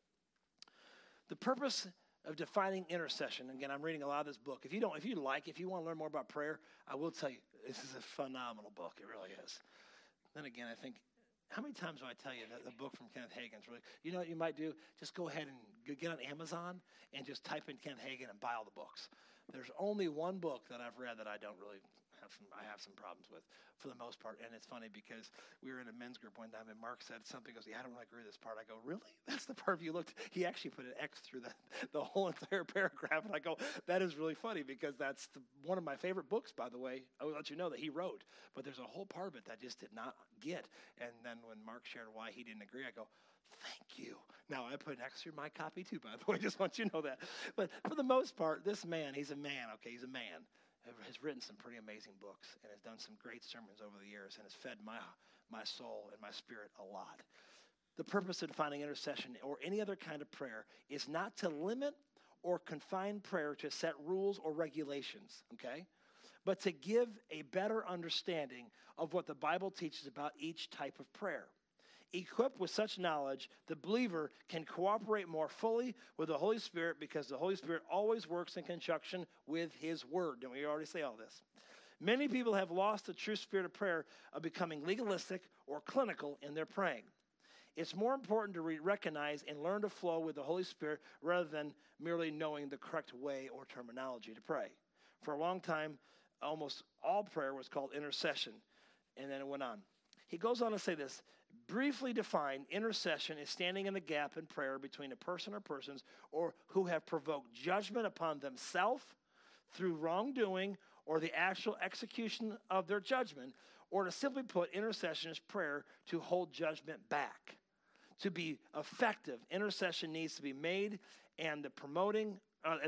The purpose of defining intercession, again, I'm reading a lot of this book. If you want to learn more about prayer, I will tell you, this is a phenomenal book. It really is. Then again, I think, how many times do I tell you that the book from Kenneth Hagin's really, you know what you might do? Just go ahead and get on Amazon and just type in Kenneth Hagin and buy all the books. There's only one book that I've read that I don't really have some problems with for the most part. And it's funny because we were in a men's group one time and Mark said something, goes, yeah, I don't really agree with this part. I go, really? That's the part you looked? He actually put an X through the whole entire paragraph. And I go, that is really funny because that's one of my favorite books, by the way. I will let you know that he wrote. But there's a whole part of it that I just did not get. And then when Mark shared why he didn't agree, I go, thank you. Now, I put an X through my copy too, by the way. Just want you to know that. But for the most part, this man, he's a man, okay? He's a man. Has written some pretty amazing books and has done some great sermons over the years and has fed my soul and my spirit a lot. The purpose of defining intercession or any other kind of prayer is not to limit or confine prayer to set rules or regulations, okay? But to give a better understanding of what the Bible teaches about each type of prayer. Equipped with such knowledge, the believer can cooperate more fully with the Holy Spirit because the Holy Spirit always works in conjunction with his word. Didn't we already say all this? Many people have lost the true spirit of prayer of becoming legalistic or clinical in their praying. It's more important to recognize and learn to flow with the Holy Spirit rather than merely knowing the correct way or terminology to pray. For a long time, almost all prayer was called intercession, and then it went on. He goes on to say this. Briefly defined, intercession is standing in the gap in prayer between a person or persons or who have provoked judgment upon themselves through wrongdoing or the actual execution of their judgment, or to simply put, intercession is prayer to hold judgment back. To be effective, intercession needs to be made, and the prompting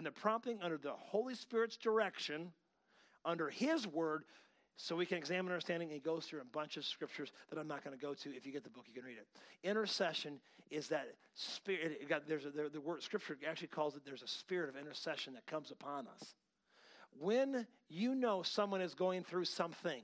under the Holy Spirit's direction, under his word, so we can examine understanding. He goes through a bunch of scriptures that I'm not going to go to. If you get the book, you can read it. Intercession is that spirit. The word scripture actually calls it, there's a spirit of intercession that comes upon us. When you know someone is going through something,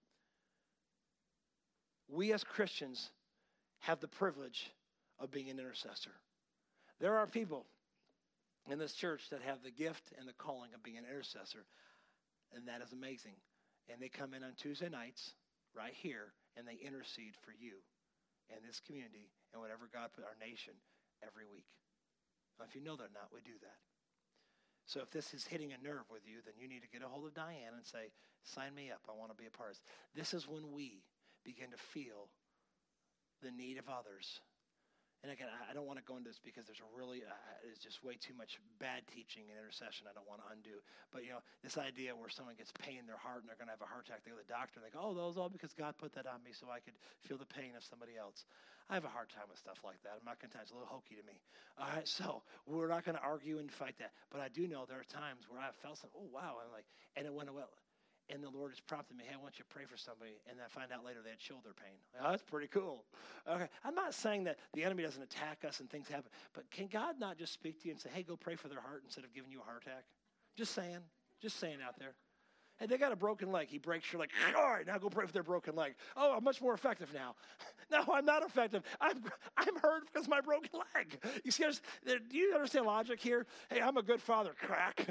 we as Christians have the privilege of being an intercessor. There are people in this church that have the gift and the calling of being an intercessor, and that is amazing. And they come in on Tuesday nights right here, and they intercede for you and this community and whatever God put our nation every week. Now, if you know that or not, we do that. So if this is hitting a nerve with you, then you need to get a hold of Diane and say, sign me up. I want to be a part of this. This is when we begin to feel the need of others. And again, I don't want to go into this because there's it's just way too much bad teaching and intercession I don't want to undo. But, this idea where someone gets pain in their heart and they're going to have a heart attack, they go to the doctor and they go, oh, that was all because God put that on me so I could feel the pain of somebody else. I have a hard time with stuff like that. I'm not going to tell you, it's a little hokey to me. All right, so we're not going to argue and fight that. But I do know there are times where I felt something, oh, wow, and it went well. And the Lord has prompted me, hey, I want you to pray for somebody. And I find out later they had shoulder pain. Oh, that's pretty cool. Okay, I'm not saying that the enemy doesn't attack us and things happen. But can God not just speak to you and say, hey, go pray for their heart instead of giving you a heart attack? Just saying out there. Hey, they got a broken leg. He breaks your leg. All right, now go pray for their broken leg. Oh, I'm much more effective now. No, I'm not effective. I'm hurt because of my broken leg. You see, do you understand logic here? Hey, I'm a good father. Crack.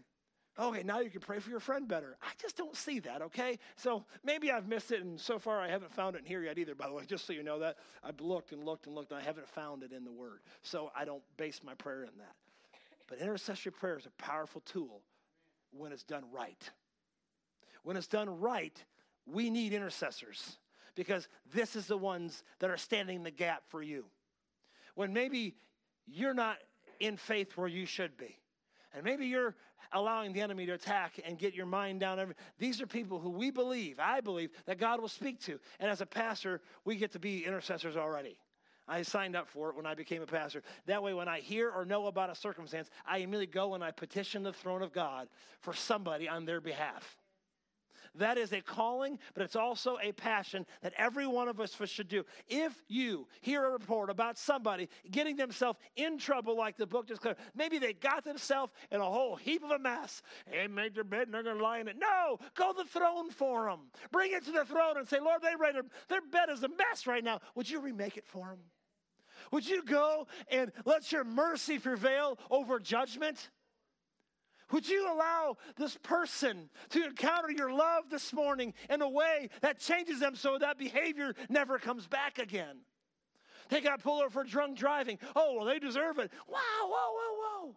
Okay, now you can pray for your friend better. I just don't see that, okay? So maybe I've missed it, and so far I haven't found it in here yet either, by the way, just so you know that. I've looked and looked and looked, and I haven't found it in the Word. So I don't base my prayer in that. But intercessory prayer is a powerful tool when it's done right. When it's done right, we need intercessors because this is the ones that are standing in the gap for you. When maybe you're not in faith where you should be, and maybe you're allowing the enemy to attack and get your mind down. These are people who I believe, that God will speak to. And as a pastor, we get to be intercessors already. I signed up for it when I became a pastor. That way, when I hear or know about a circumstance, I immediately go and I petition the throne of God for somebody on their behalf. That is a calling, but it's also a passion that every one of us should do. If you hear a report about somebody getting themselves in trouble like the book just cleared, maybe they got themselves in a whole heap of a mess. They made their bed and they're going to lie in it. No, go to the throne for them. Bring it to the throne and say, Lord, their bed is a mess right now. Would you remake it for them? Would you go and let your mercy prevail over judgment? Would you allow this person to encounter your love this morning in a way that changes them so that behavior never comes back again? They got pulled over for drunk driving. Oh, well, they deserve it. Wow, whoa.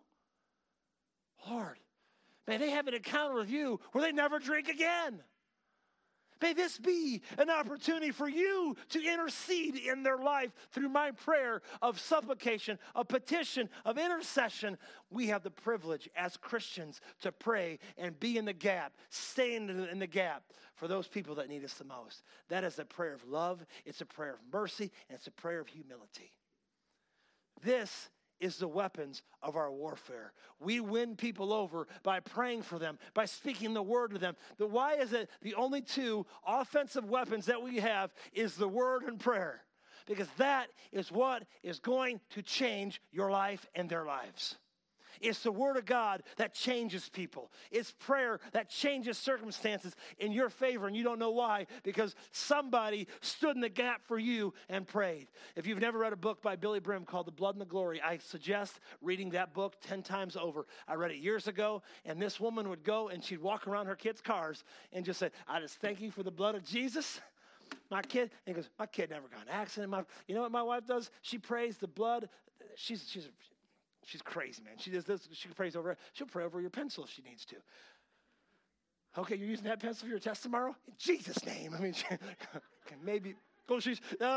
Lord, may they have an encounter with you where they never drink again. May this be an opportunity for you to intercede in their life through my prayer of supplication, of petition, of intercession. We have the privilege as Christians to pray and be in the gap, stay in the gap for those people that need us the most. That is a prayer of love, it's a prayer of mercy, and it's a prayer of humility. This is the weapons of our warfare. We win people over by praying for them, by speaking the word to them. Why is it the only two offensive weapons that we have is the word and prayer? Because that is what is going to change your life and their lives. It's the word of God that changes people. It's prayer that changes circumstances in your favor, and you don't know why, because somebody stood in the gap for you and prayed. If you've never read a book by Billy Brim called The Blood and the Glory, I suggest reading that book 10 times over. I read it years ago, and this woman would go and she'd walk around her kids' cars and just say, I just thank you for the blood of Jesus. My kid, and he goes, my kid never got in an accident. You know what my wife does? She prays the blood. She's crazy, man. She does this. She prays over. She'll pray over your pencil if she needs to. Okay, you're using that pencil for your test tomorrow? In Jesus' name. I mean, maybe. Oh, she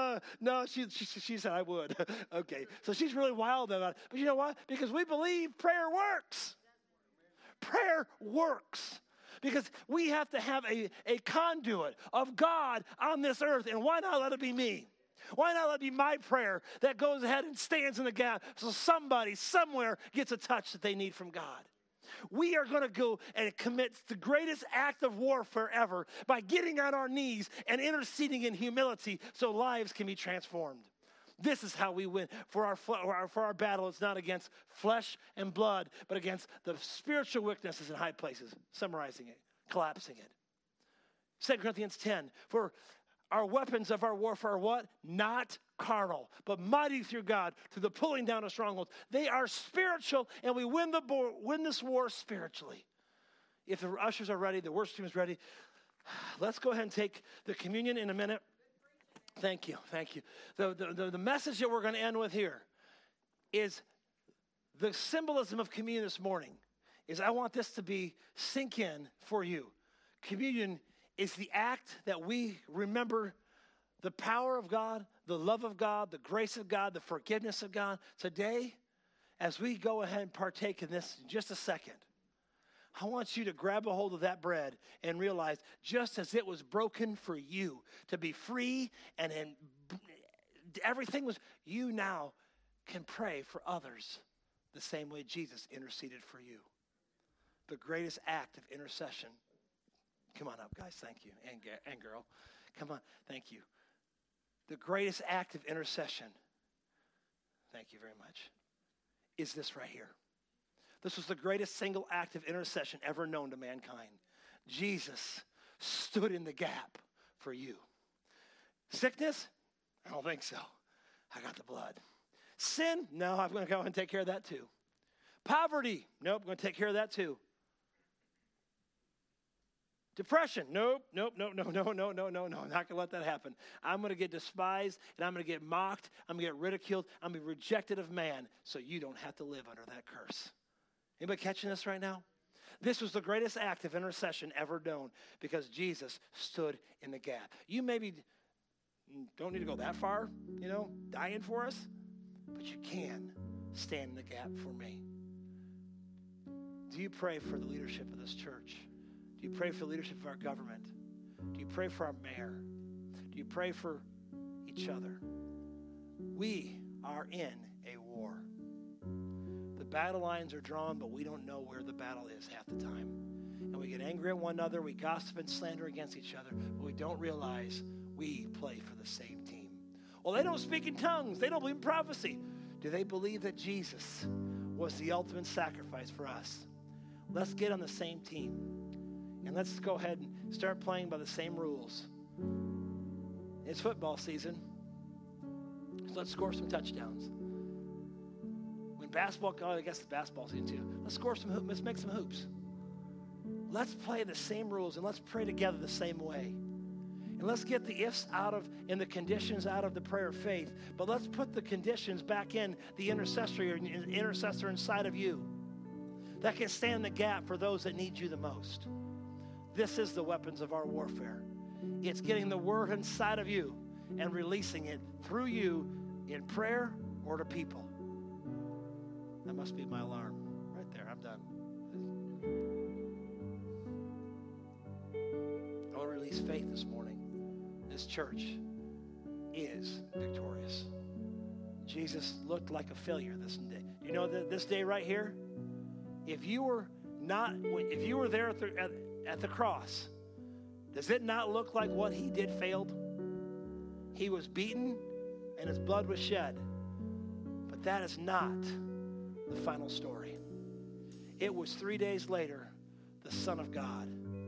said I would. Okay, so she's really wild about it. But you know what? Because we believe prayer works. Prayer works. Because we have to have a conduit of God on this earth. And why not let it be me? Why not let it be my prayer that goes ahead and stands in the gap so somebody somewhere gets a touch that they need from God? We are going to go and commit the greatest act of warfare ever by getting on our knees and interceding in humility so lives can be transformed. This is how we win. For our battle, it's not against flesh and blood, but against the spiritual weaknesses in high places. Summarizing it, collapsing it. 2 Corinthians 10, for our weapons of our warfare are what? Not carnal, but mighty through God to the pulling down of strongholds. They are spiritual, and we win this war spiritually. If the ushers are ready, the worship team is ready, let's go ahead and take the communion in a minute. Thank you. The message that we're going to end with here is the symbolism of communion this morning. Is I want this to be sink in for you. Communion is the act that we remember the power of God, the love of God, the grace of God, the forgiveness of God. Today, as we go ahead and partake in this in just a second, I want you to grab a hold of that bread and realize just as it was broken for you to be free and everything was, you now can pray for others the same way Jesus interceded for you. The greatest act of intercession. Come on up, guys. Thank you. And girl. Come on. Thank you. The greatest act of intercession, thank you very much, is this right here. This was the greatest single act of intercession ever known to mankind. Jesus stood in the gap for you. Sickness? I don't think so. I got the blood. Sin? No, I'm going to go and take care of that too. Poverty? Nope, I'm going to take care of that too. Depression? Nope. I'm not going to let that happen. I'm going to get despised, and I'm going to get mocked. I'm going to get ridiculed. I'm going to be rejected of man, so you don't have to live under that curse. Anybody catching this right now? This was the greatest act of intercession ever known because Jesus stood in the gap. You maybe don't need to go that far, dying for us, but you can stand in the gap for me. Do you pray for the leadership of this church? Do you pray for the leadership of our government? Do you pray for our mayor? Do you pray for each other? We are in a war. The battle lines are drawn, but we don't know where the battle is half the time. And we get angry at one another, we gossip and slander against each other, but we don't realize we play for the same team. Well, they don't speak in tongues. They don't believe in prophecy. Do they believe that Jesus was the ultimate sacrifice for us? Let's get on the same team. And let's go ahead and start playing by the same rules. It's football season, so let's score some touchdowns. When basketball, I guess it's basketball season too. Let's make some hoops. Let's play the same rules and let's pray together the same way. And let's get the ifs out of and the conditions out of the prayer of faith. But let's put the conditions back in the intercessor inside of you that can stand the gap for those that need you the most. This is the weapons of our warfare. It's getting the word inside of you and releasing it through you in prayer or to people. That must be my alarm right there. I'm done. I want to release faith this morning. This church is victorious. Jesus looked like a failure this day. You know that this day right here, if you were there at the cross, does it not look like what he did failed? He was beaten and his blood was shed. But that is not the final story. It was 3 days later, the Son of God,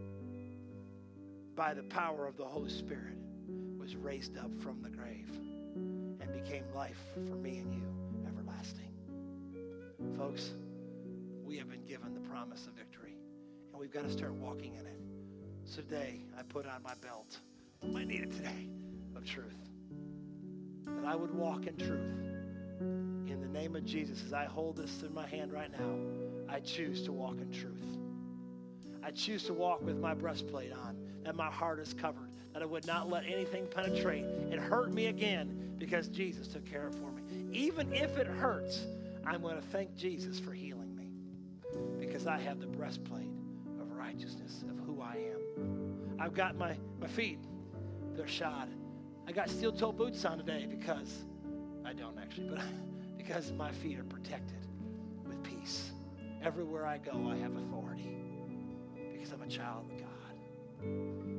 by the power of the Holy Spirit, was raised up from the grave and became life for me and you, everlasting. Folks, we have been given the promise of victory, and we've got to start walking in it. So today, I put on my belt, I might need it today, of truth. That I would walk in truth. In the name of Jesus, as I hold this in my hand right now, I choose to walk in truth. I choose to walk with my breastplate on, that my heart is covered, that I would not let anything penetrate and hurt me again because Jesus took care of it for me. Even if it hurts, I'm going to thank Jesus for healing me because I have the breastplate of righteousness of who I am. I've got my feet, they're shod. I got steel-toe boots on today because, I don't actually, but because my feet are protected with peace. Everywhere I go, I have authority because I'm a child of God.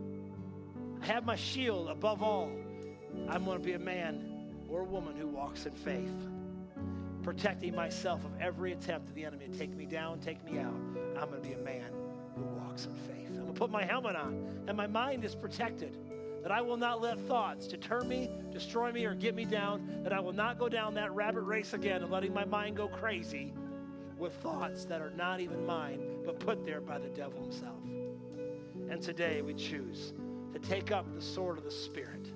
I have my shield above all. I'm going to be a man or a woman who walks in faith, protecting myself of every attempt of the enemy to take me down, take me out. I'm going to be a man who walks in faith. I'm going to put my helmet on, and my mind is protected, that I will not let thoughts deter me, destroy me, or get me down, that I will not go down that rabbit race again of letting my mind go crazy with thoughts that are not even mine, but put there by the devil himself. And today we choose to take up the sword of the Spirit.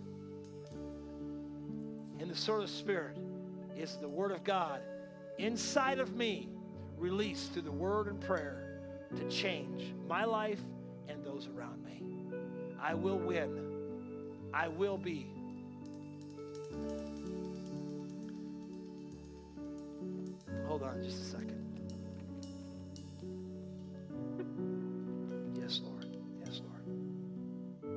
And the sword of the Spirit is the Word of God inside of me, released through the Word and prayer to change my life and those around me. I will win. I will be hold on just a second. Yes, Lord. Yes, Lord.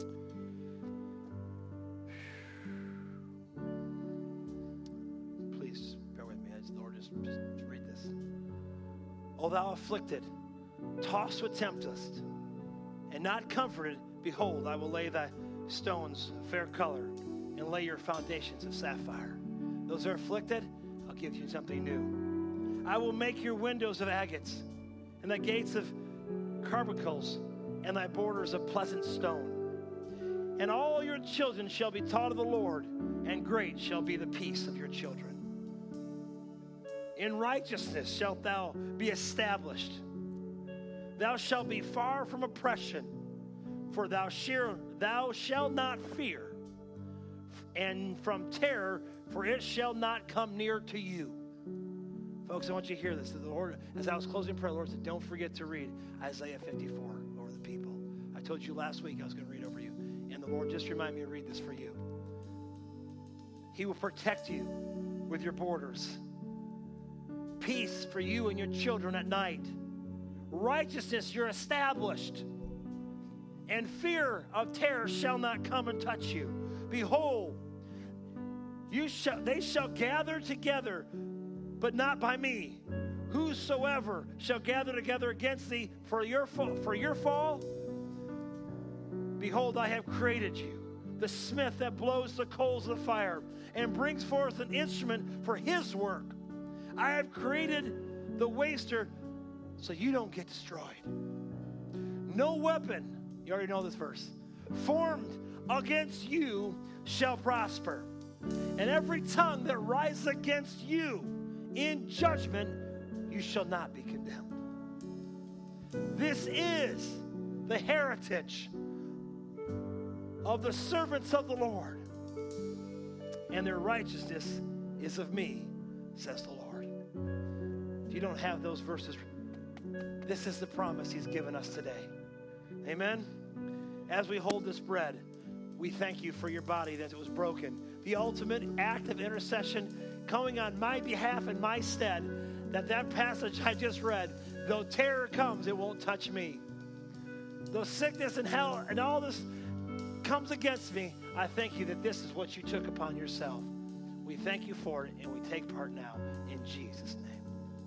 Please bear with me. Lord, just read this. O thou afflicted, tossed with tempest, and not comforted, behold, I will lay thy stones fair color, and lay your foundations of sapphire. Those are afflicted, I'll give you something new. I will make your windows of agates, and the gates of carbuncles, and thy borders of pleasant stone. And all your children shall be taught of the Lord, and great shall be the peace of your children. In righteousness shalt thou be established. Thou shalt be far from oppression, for thou shalt not fear, and from terror, for it shall not come near to you. Folks, I want you to hear this. The Lord, as I was closing prayer, the Lord said, don't forget to read Isaiah 54 over the people. I told you last week I was going to read over you, and the Lord just reminded me to read this for you. He will protect you with your borders. Peace for you and your children at night. Righteousness, you're established. And fear of terror shall not come and touch you. Behold, they shall gather together, but not by me. Whosoever shall gather together against thee for your fall, behold, I have created you, the smith that blows the coals of the fire and brings forth an instrument for his work. I have created the waster so you don't get destroyed. No weapon, you already know this verse, formed against you shall prosper. And every tongue that rises against you in judgment, you shall not be condemned. This is the heritage of the servants of the Lord, and their righteousness is of me, says the Lord. If you don't have those verses, this is the promise he's given us today. Amen? As we hold this bread, we thank you for your body that it was broken. The ultimate act of intercession coming on my behalf and my stead, that passage I just read, though terror comes, it won't touch me. Though sickness and hell and all this comes against me, I thank you that this is what you took upon yourself. We thank you for it, and we take part now in Jesus' name.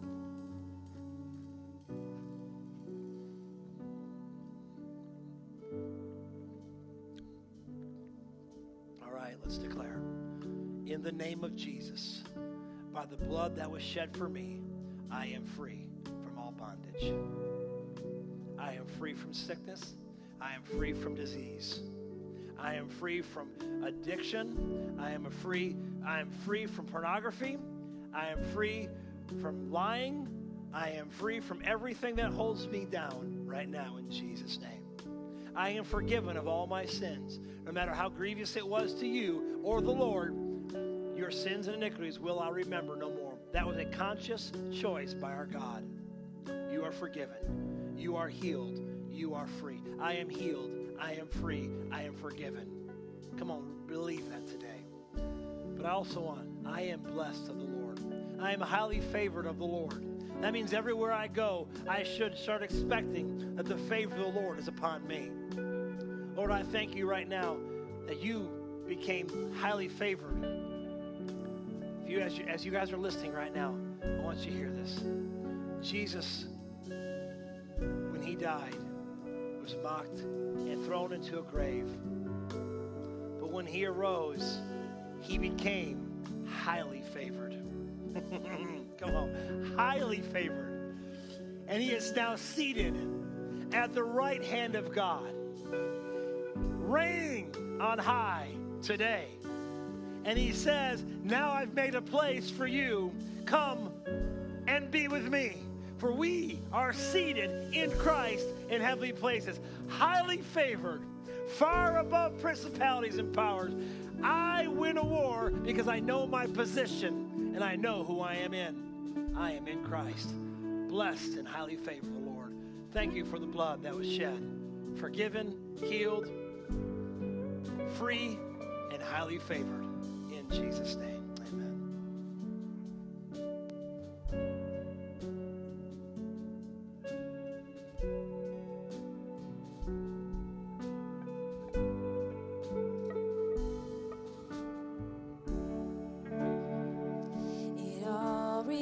All right, let's declare. In the name of Jesus, by the blood that was shed for me, I am free from all bondage. I am free from sickness. I am free from disease. I am free from addiction. I am free from pornography. I am free from lying. I am free from everything that holds me down right now in Jesus' name. I am forgiven of all my sins. No matter how grievous it was to you or the Lord, your sins and iniquities will I remember no more. That was a conscious choice by our God. You are forgiven. You are healed. You are free. I am healed. I am free. I am forgiven. Come on, believe that today. But I also want, I am blessed of the Lord. I am highly favored of the Lord. That means everywhere I go, I should start expecting that the favor of the Lord is upon me. Lord, I thank you right now that you became highly favored. As you guys are listening right now, I want you to hear this. Jesus, when he died, was mocked and thrown into a grave. But when he arose, he became highly favored. Come on, highly favored. And he is now seated at the right hand of God, reigning on high today. And he says, now I've made a place for you. Come and be with me. For we are seated in Christ in heavenly places, highly favored, far above principalities and powers. I win a war because I know my position and I know who I am in. I am in Christ, blessed and highly favored, the Lord. Thank you for the blood that was shed, forgiven, healed, free, and highly favored. In Jesus' name, amen.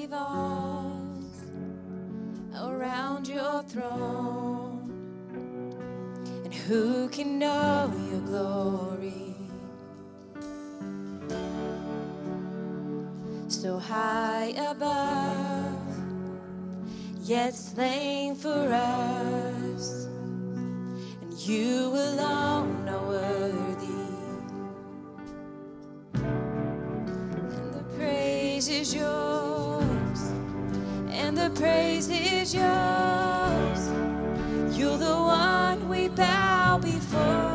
holy vault around your throne, and who can know your glory? So high above, yet slain for us, and you alone are worthy, and the praise is yours, and the praise is yours. You're the one we bow before,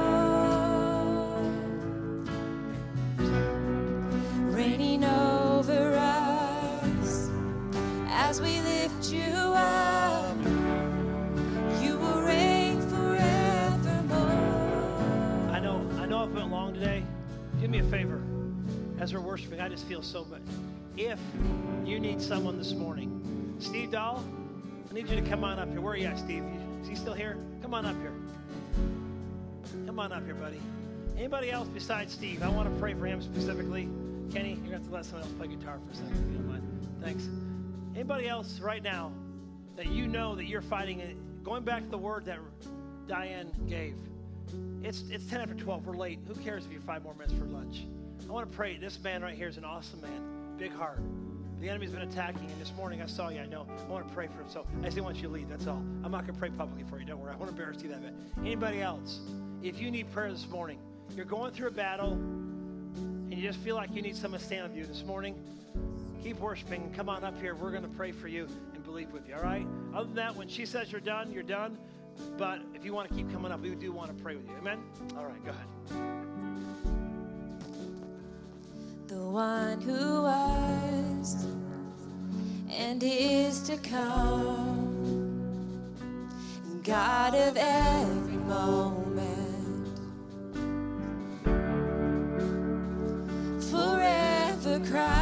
reigning over us as we lift you up. You will reign forevermore. I know I've went long today. Do me a favor. As we're worshiping, I just feel so good. If you need someone this morning, Steve Dahl, I need you to come on up here. Where are you at, Steve? Is he still here? Come on up here. Come on up here, buddy. Anybody else besides Steve? I want to pray for him specifically. Kenny, you're going to have to let someone else play guitar for a second, if you don't mind. Thanks. Anybody else right now that you know that you're fighting, going back to the word that Diane gave. It's 10 after 12. We're late. Who cares if you have 5 more minutes for lunch? I want to pray. This man right here is an awesome man. Big heart. The enemy's been attacking, and this morning I saw you. I know. I want to pray for him. So I just didn't want you to leave. That's all. I'm not going to pray publicly for you. Don't worry. I won't embarrass you that bit. Anybody else? If you need prayer this morning, you're going through a battle, and you just feel like you need someone to stand with you this morning, keep worshiping and come on up here. We're going to pray for you and believe with you, all right? Other than that, when she says you're done, you're done. But if you want to keep coming up, we do want to pray with you. Amen? All right, go ahead. The one who was and is to come, God of every moment, forever Christ.